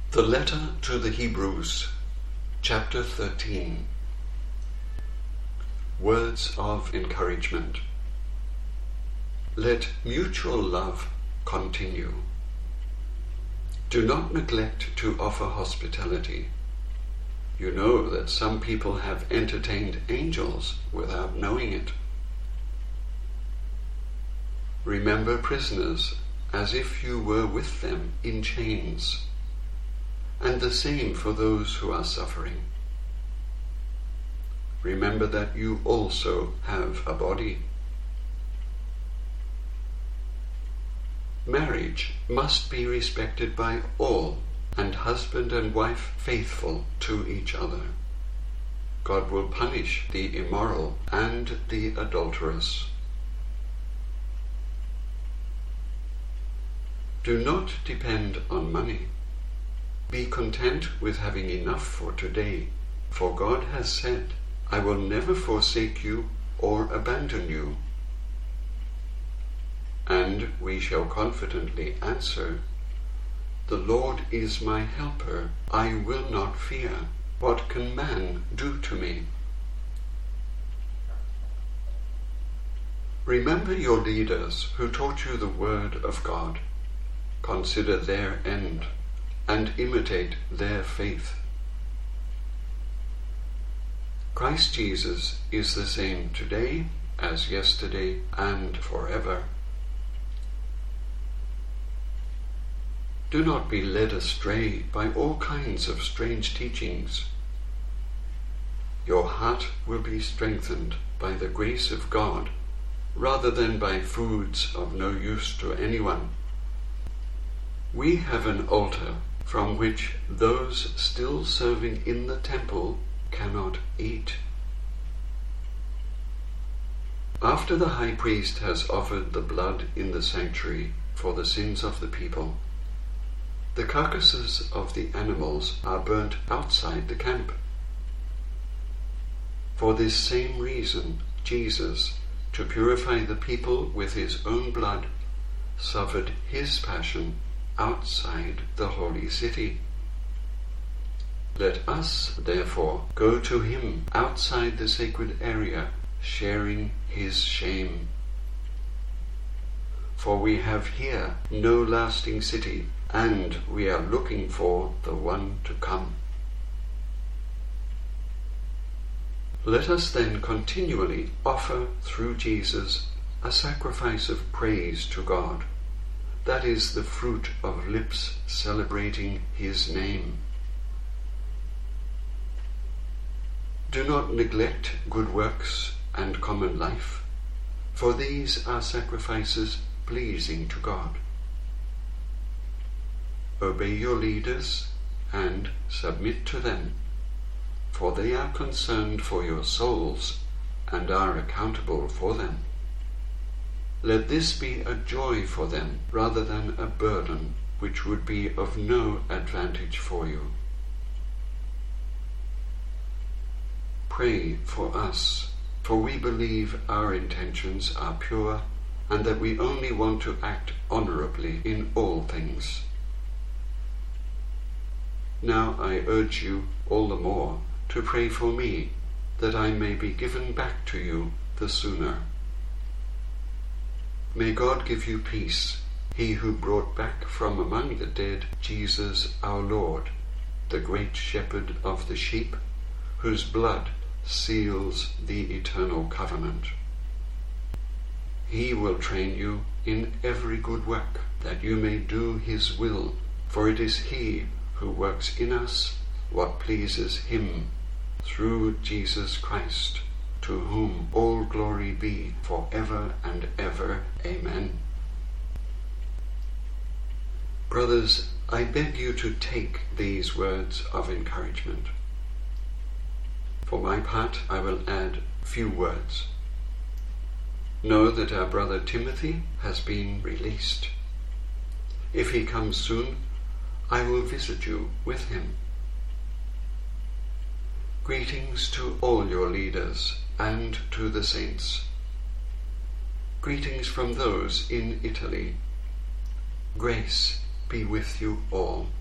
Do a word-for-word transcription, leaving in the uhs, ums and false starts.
The Letter to the Hebrews, Chapter thirteen. Words of Encouragement. Let mutual love continue. Do not neglect to offer hospitality. You know that some people have entertained angels without knowing it. Remember prisoners as if you were with them in chains, and the same for those who are suffering. Remember that you also have a body. Marriage must be respected by all, and husband and wife faithful to each other. God will punish the immoral and the adulterous. Do not depend on money. Be content with having enough for today, for God has said, I will never forsake you or abandon you. And we shall confidently answer, the Lord is my helper, I will not fear. What can man do to me? Remember your leaders who taught you the word of God. Consider their end and imitate their faith. Christ Jesus is the same today as yesterday and forever. Do not be led astray by all kinds of strange teachings. Your heart will be strengthened by the grace of God rather than by foods of no use to anyone. We have an altar from which those still serving in the temple cannot eat. After the high priest has offered the blood in the sanctuary for the sins of the people, the carcasses of the animals are burnt outside the camp. For this same reason, Jesus, to purify the people with his own blood, suffered his passion outside the holy city. Let us, therefore, go to him outside the sacred area, sharing his shame. For we have here no lasting city, and we are looking for the one to come. Let us then continually offer through Jesus a sacrifice of praise to God. That is the fruit of lips celebrating his name. Do not neglect good works and common life, for these are sacrifices pleasing to God. Obey your leaders and submit to them, for they are concerned for your souls and are accountable for them. Let this be a joy for them rather than a burden which would be of no advantage for you. Pray for us, for we believe our intentions are pure and that we only want to act honorably in all things. Now I urge you all the more to pray for me, that I may be given back to you the sooner. May God give you peace, he who brought back from among the dead Jesus our Lord, the great shepherd of the sheep, whose blood seals the eternal covenant. He will train you in every good work, that you may do his will, for it is he who works in us what pleases him, through Jesus Christ, to whom all glory be for ever and ever. Amen. Brothers, I beg you to take these words of encouragement. For my part, I will add few words. Know that our brother Timothy has been released. If he comes soon, I will visit you with him. Greetings to all your leaders and to the saints. Greetings from those in Italy. Grace be with you all.